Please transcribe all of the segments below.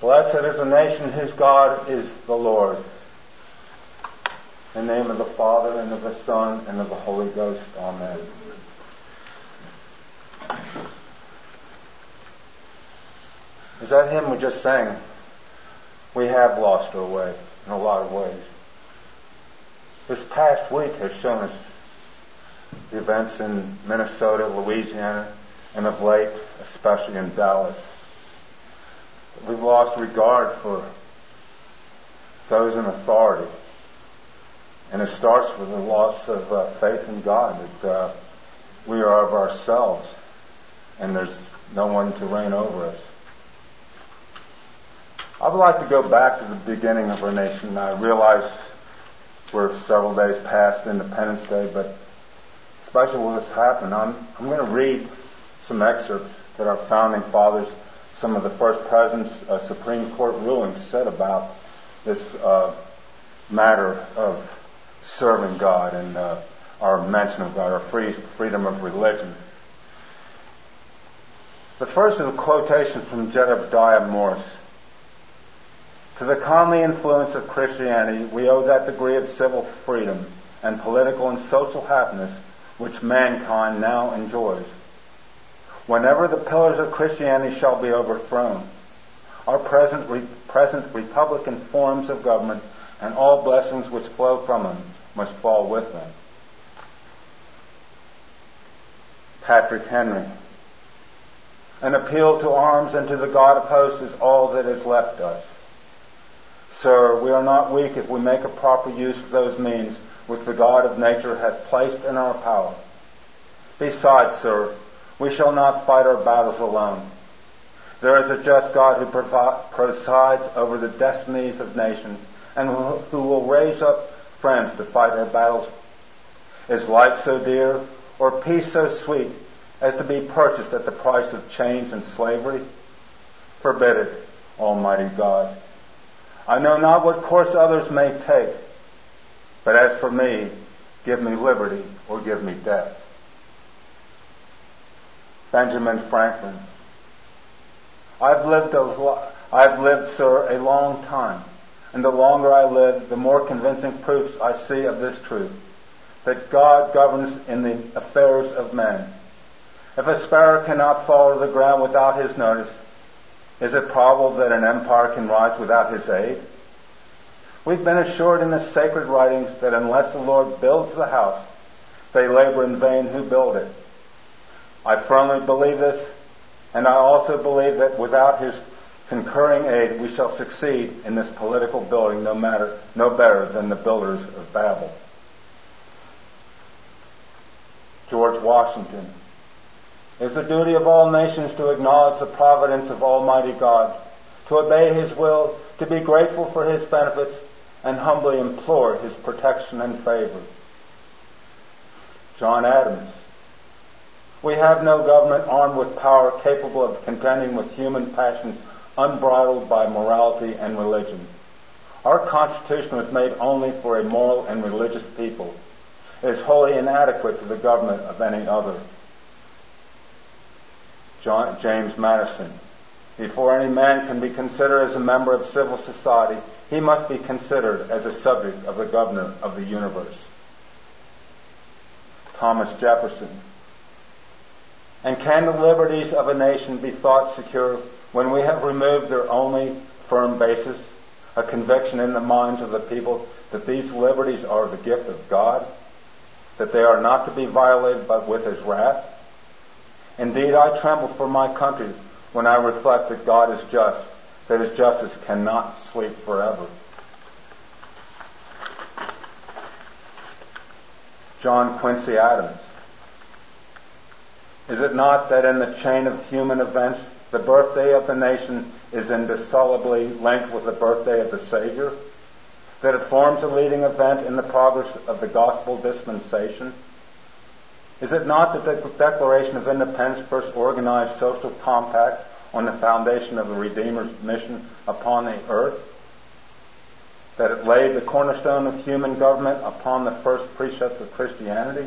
Blessed is the nation whose God is the Lord. In the name of the Father, and of the Son, and of the Holy Ghost. Amen. Is that hymn we just sang? We have lost our way in a lot of ways. This past week has shown us the events in Minnesota, Louisiana, and of late, especially in Dallas. We've lost regard for those in authority. And it starts with the loss of faith in God, that we are of ourselves and there's no one to reign over us. I would like to go back to the beginning of our nation. I realize we're several days past Independence Day, but especially when this happened, I'm going to read some excerpts that our founding fathers, some of the first presidents, Supreme Court rulings said about this matter of serving God and our mention of God, our freedom of religion. The first is a quotation from Jedediah Morse. To the commonly influence of Christianity, we owe that degree of civil freedom and political and social happiness which mankind now enjoys. Whenever the pillars of Christianity shall be overthrown, our present republican forms of government and all blessings which flow from them must fall with them. Patrick Henry. An appeal to arms and to the God of hosts is all that is left us. Sir, we are not weak if we make a proper use of those means which the God of nature hath placed in our power. Besides, sir, we shall not fight our battles alone. There is a just God who presides over the destinies of nations and who will raise up friends to fight our battles. Is life so dear or peace so sweet as to be purchased at the price of chains and slavery? Forbid it, Almighty God. I know not what course others may take, but as for me, give me liberty or give me death. Benjamin Franklin. I've lived, sir, a long time, and the longer I live, the more convincing proofs I see of this truth, that God governs in the affairs of men. If a sparrow cannot fall to the ground without his notice, is it probable that an empire can rise without his aid? We've been assured in the sacred writings that unless the Lord builds the house, they labor in vain who build it. I firmly believe this, and I also believe that without his concurring aid, we shall succeed in this political building no better than the builders of Babel. George Washington. It is the duty of all nations to acknowledge the providence of Almighty God, to obey his will, to be grateful for his benefits, and humbly implore his protection and favor. John Adams. We have no government armed with power capable of contending with human passions unbridled by morality and religion. Our Constitution was made only for a moral and religious people. It is wholly inadequate to the government of any other. James Madison. Before any man can be considered as a member of civil society, he must be considered as a subject of the governor of the universe. Thomas Jefferson. And can the liberties of a nation be thought secure when we have removed their only firm basis, a conviction in the minds of the people that these liberties are the gift of God, that they are not to be violated but with his wrath? Indeed, I tremble for my country when I reflect that God is just, that his justice cannot sleep forever. John Quincy Adams. Is it not that in the chain of human events, the birthday of the nation is indissolubly linked with the birthday of the Savior? That it forms a leading event in the progress of the gospel dispensation? Is it not that the Declaration of Independence first organized social compact on the foundation of the Redeemer's mission upon the earth? That it laid the cornerstone of human government upon the first precepts of Christianity?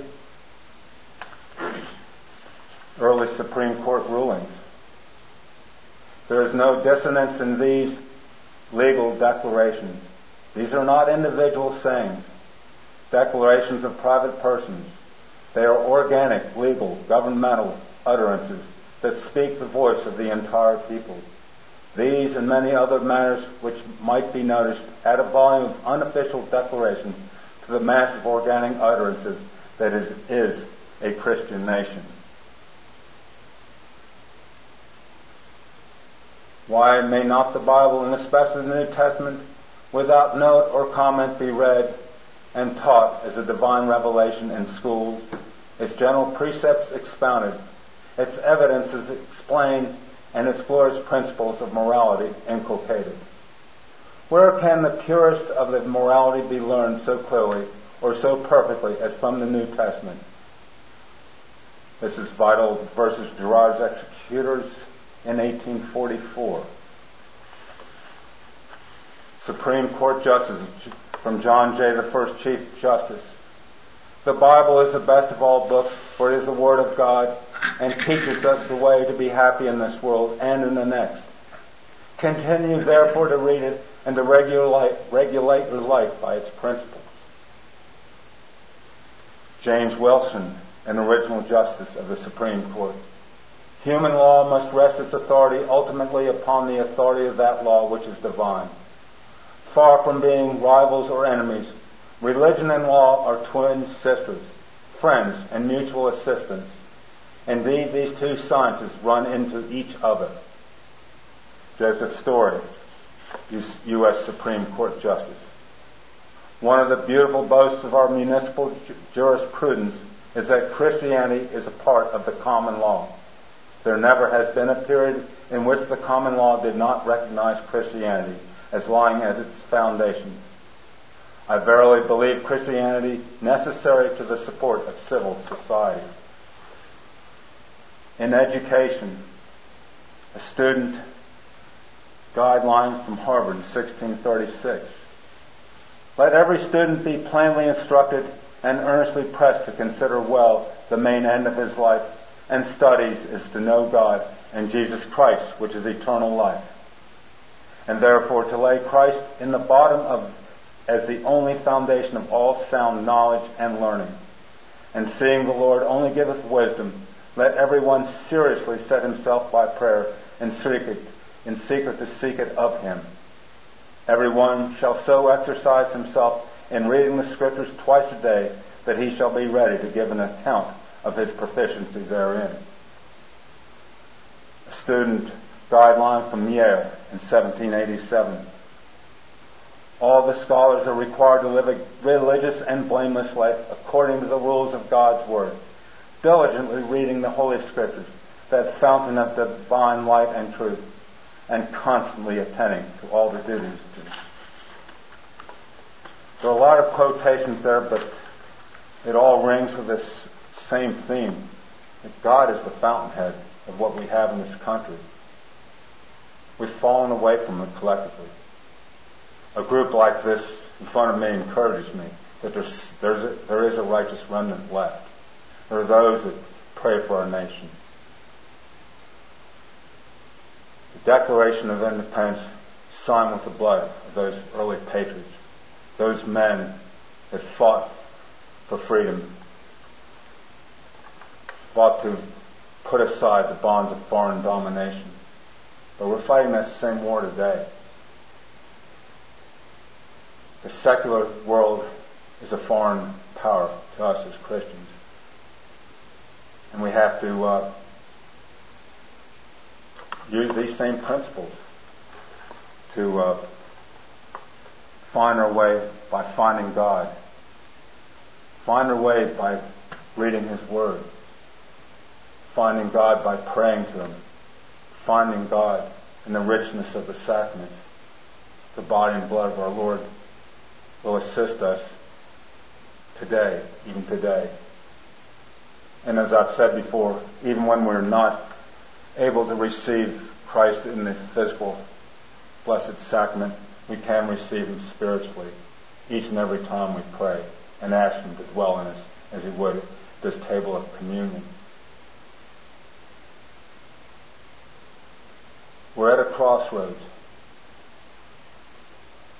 Early Supreme Court rulings. There is no dissonance in these legal declarations. These are not individual sayings, declarations of private persons. They are organic, legal, governmental utterances that speak the voice of the entire people. These and many other matters which might be noticed add a volume of unofficial declarations to the mass of organic utterances that is a Christian nation. Why may not the Bible, and especially the New Testament, without note or comment be read and taught as a divine revelation in schools, its general precepts expounded, its evidences explained, and its glorious principles of morality inculcated? Where can the purest of the morality be learned so clearly or so perfectly as from the New Testament? This is vital versus Girard's Executors in 1844. Supreme Court Justice from John Jay, the first Chief Justice. The Bible is the best of all books, for it is the Word of God and teaches us the way to be happy in this world and in the next. Continue therefore to read it and to regulate your life by its principles. James Wilson, an original Justice of the Supreme Court. Human law must rest its authority ultimately upon the authority of that law which is divine. Far from being rivals or enemies, religion and law are twin sisters, friends, and mutual assistants. Indeed, these two sciences run into each other. Joseph Story, U.S. Supreme Court Justice. One of the beautiful boasts of our municipal jurisprudence is that Christianity is a part of the common law. There never has been a period in which the common law did not recognize Christianity as lying as its foundation. I verily believe Christianity necessary to the support of civil society. In education, a student guidelines from Harvard in 1636. Let every student be plainly instructed and earnestly pressed to consider well the main end of his life and studies is to know God and Jesus Christ, which is eternal life. And therefore to lay Christ in the bottom of as the only foundation of all sound knowledge and learning. And seeing the Lord only giveth wisdom, let everyone seriously set himself by prayer in secret to seek it of him. Everyone shall so exercise himself in reading the Scriptures twice a day that he shall be ready to give an account of his proficiency therein. A student guideline from Yale in 1787. All the scholars are required to live a religious and blameless life according to the rules of God's Word, diligently reading the Holy Scriptures, that fountain of divine light and truth, and constantly attending to all the duties. There are a lot of quotations there, but it all rings with this same theme, that God is the fountainhead of what we have in this country. We've fallen away from it collectively. A group like this in front of me encourages me that there is a righteous remnant left. There are those that pray for our nation. The Declaration of Independence signed with the blood of those early patriots, those men that fought for freedom, fought to put aside the bonds of foreign domination. But we're fighting that same war today. The secular world is a foreign power to us as Christians. And we have to use these same principles to find our way by finding God. Find our way by reading His Word. Finding God by praying to Him. Finding God in the richness of the sacraments. The body and blood of our Lord will assist us today, even today. And as I've said before, even when we're not able to receive Christ in the physical blessed sacrament, we can receive Him spiritually each and every time we pray and ask Him to dwell in us as He would at this table of communion. We're at a crossroads.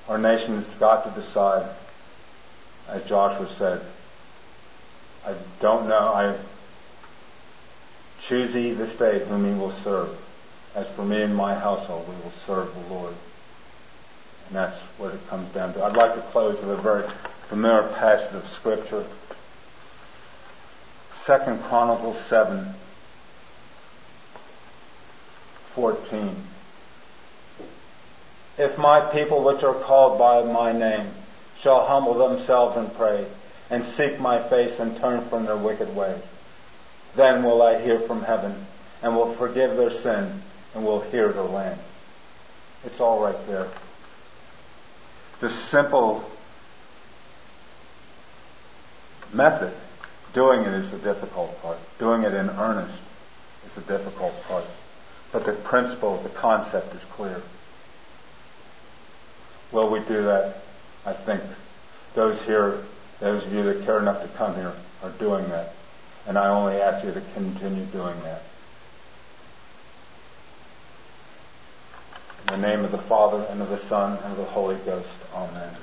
Our nation's got to decide, as Joshua said, I don't know. I choose ye this day whom ye will serve. As for me and my household, we will serve the Lord. And that's what it comes down to. I'd like to close with a very familiar passage of Scripture. 2 Chronicles 7:14. If my people which are called by my name shall humble themselves and pray, and seek my face and turn from their wicked ways, then will I hear from heaven, and will forgive their sin, and will heal their land. It's all right there. The simple method, doing it is the difficult part. Doing it in earnest is the difficult part. But the principle, the concept is clear. Will we do that? I think those of you that care enough to come here are doing that. And I only ask you to continue doing that. In the name of the Father, and of the Son, and of the Holy Ghost. Amen.